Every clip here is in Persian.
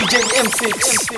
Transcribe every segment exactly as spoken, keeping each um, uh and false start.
دی جی ام سیکس.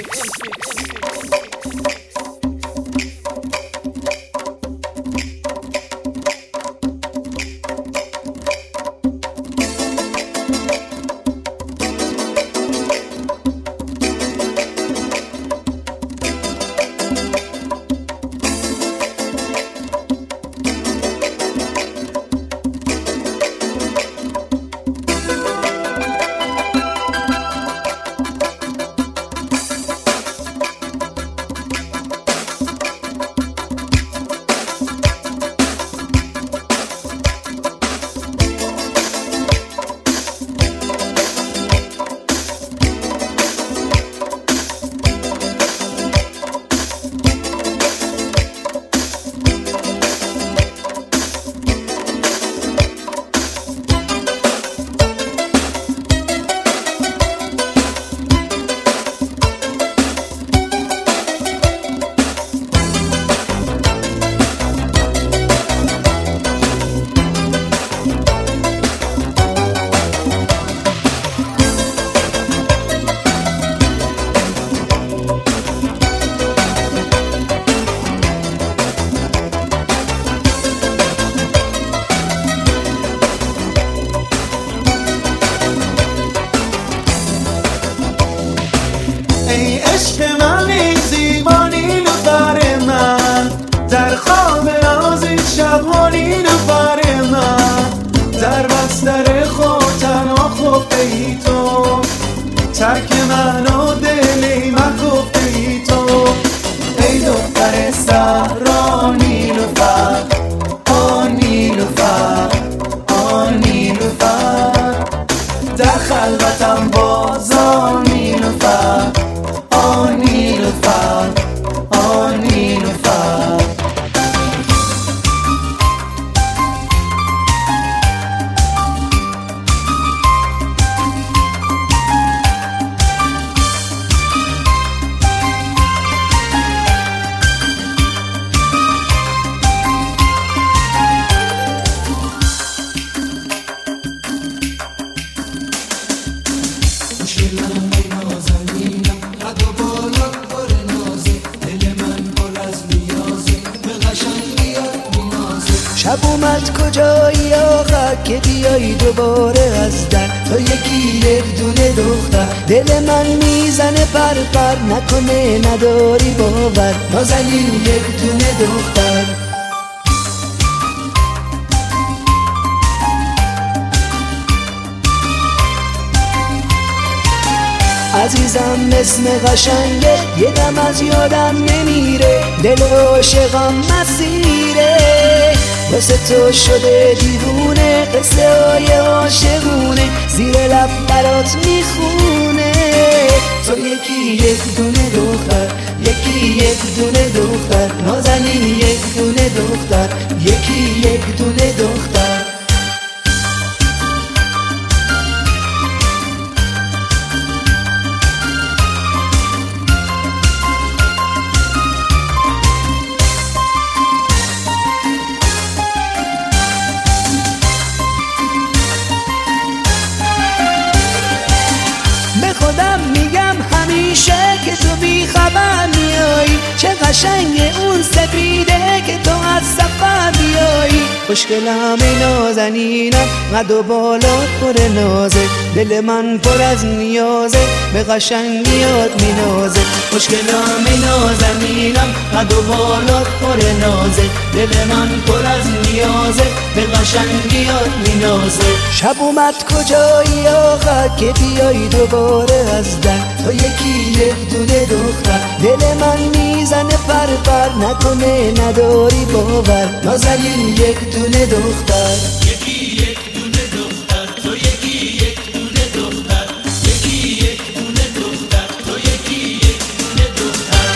ای عشق من، ای زیبا نیلوفر من، در خواب نازی شبها نیلوفر من، در بستر خود تنها خفته ای تو، ترک من و دلی من گفته ای تو. ای دختر صحرا نیلوفر، آن نیلوفر، آن نیلوفر، در خلوتم بازان نیلوفر، آن نیلوفر، آن نیلوفر. شب اومد کجایی آخر که بیایی دوباره از در، تو یکی یک دونه دختر، دل من میزنه پر پر، نکنه نداری باور، نازنین یک دونه دختر. عزیزم اسم قشنگه، یه دم از یادم نمیره، دل عاشقم مسیره، واسه تو شده دیوونه، قصه های عاشقونه زیر لب برات میخونه. تو یکی یک دونه دختر، یکی یک دونه دختر، نازنین یک دونه دختر، یکی یک دونه دختر. خودم میگم همیشه که تو بی خبر میایی، چه قشنگ اون سپیده که تو از سفر بیایی. خوشگلم ای نازنینم، قد و بالات پر نازه، دل من پر از نیازه، به قشنگیات مینازه. خوشگلم ای نازنینم، قد و بالات پر نازه، دل من پر از نیازه، به قشنگیات مینازه. شب اومد کجایی آخر که بیایی دوباره از در، تو یکی یک دونه دختر، دل من میزنه پر پر، نکنه نداری باور، نازنین یک دونه دختر. یکی یک دونه دختر، تو یکی یک دونه دختر، یکی یک دونه دختر، تو یکی یک دونه دختر.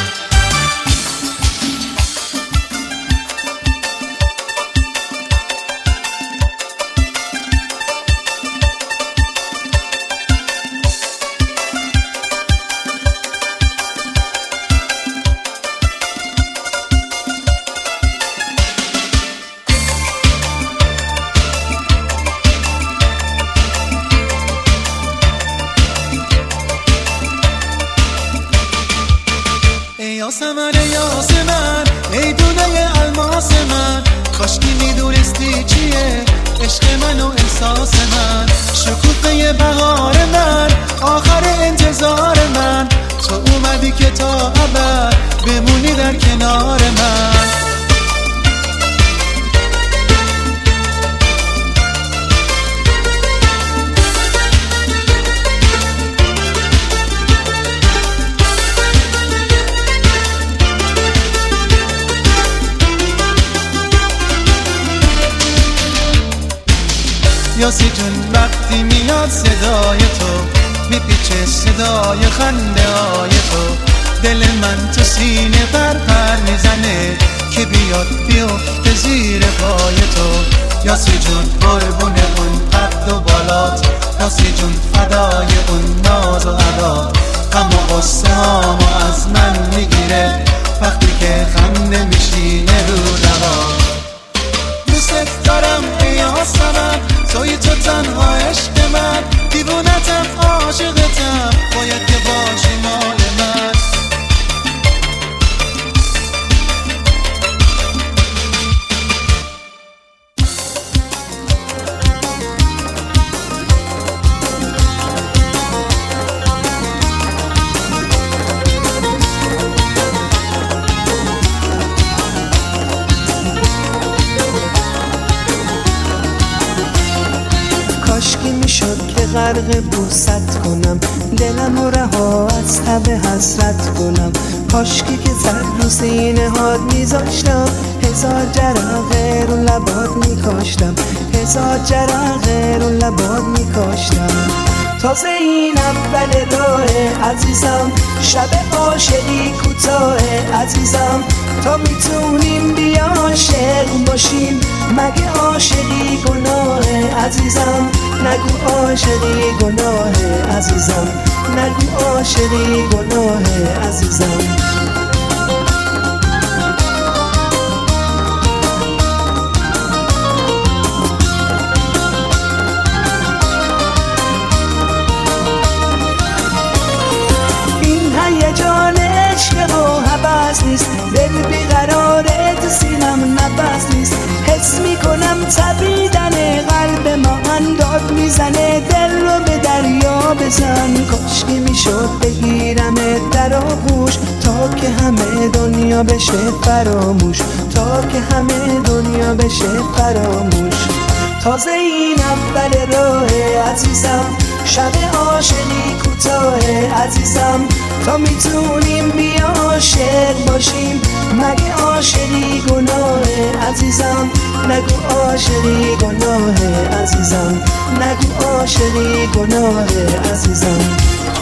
یاسمن یاسمن ای دونه الماس من، کاشکی میدونستی چیه عشق من و احساس من. شکوفه بهار من، آخر انتظار من، تو اومدی که تا ابد بمونی در کنار من. یاسی جون وقتی میاد صدای تو، میپیچه صدای خنده های تو، دل من تو سینه پر پر میزنه که بیاد بیفته زیر پای تو. یاسی جون قربون اون قد و بالات، یاسی جون فدای اون ناز و عدات، غم و غصه هامو از من میگیره وقتی که خنده میشینه رو لبات. دوست دارم ای یاسمن، توی تو تنها عشق من، دیوونتم عاشقتم، باید که باشی مال من. کاشکی میشد که غرق بوست کنم، دلم و رها از تب حسرت کنم. کاشکی که زد رو سینه هات میذاشتم، هزار جرقه رو لبات میکاشتم، هزار جرقه رو لبات میکاشتم. تازه این اول راه عزیزم، شب عاشقی کوتاه عزیزم، تا میتونیم بیا عاشق باشیم، مگه عاشقی گناه عزیزم، نگو عاشقی گناه عزیزم، نگو عاشقی گناه عزیزم. نیست دل بیقراره تو سینم نفس نیست، حس میکنم تپیدن قلب ما انداد میزنه، دل رو به دریا بزن. کاشکی میشد بگیرم در آغوش تا که همه دنیا بشه فراموش، تا که همه دنیا بشه فراموش. تازه این اول راه عزیزم، شب عاشقی کوتاه عزیزم، تا میتونیم بیا عاشق باشیم، مگه عاشقی گناه عزیزم، نگو عاشقی گناه عزیزم، نگو عاشقی گناه عزیزم.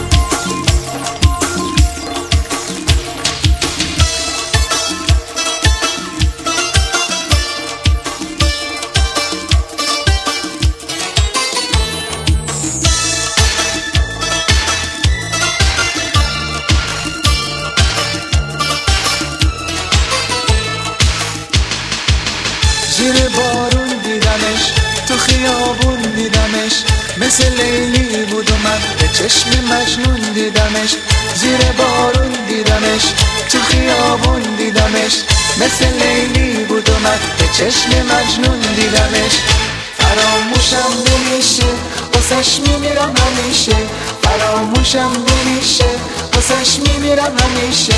زیر بارون دیدمش، تو خیابون دیدمش، مثل لیلی بود و من به چشم مجنون دیدمش. زیر بارون دیدمش، تو خیابون دیدمش، مثل لیلی بود و من به چشم مجنون دیدمش. فراموشم نمیشه واسش میمیرم همیشه، فراموشم نمیشه واسش میمیرم همیشه.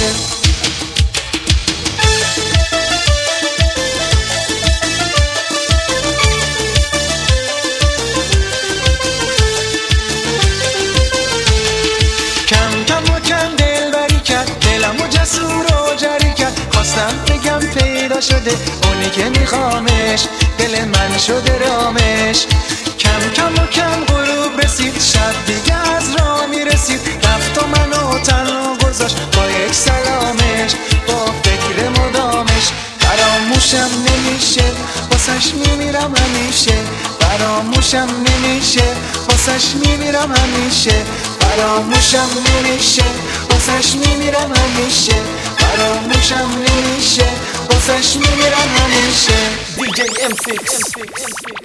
جسور و جری کرد، خواستم بگم پیدا شده اونی که میخوامش، دل من شده رامش. کم کم و کم غروب رسید، شب دیگه از راه میرسید، رفت و منو تنها گذاشت با یک سلامش، با فکر مدامش. فراموشم نمیشه واسش میمیرم همیشه، فراموشم نمیشه واسش میمیرم همیشه، فراموشم نمیشه واسش میمیرم همیشه، فراموشم نمیشه واسش میمیرم همیشه. دی جی ام سیکس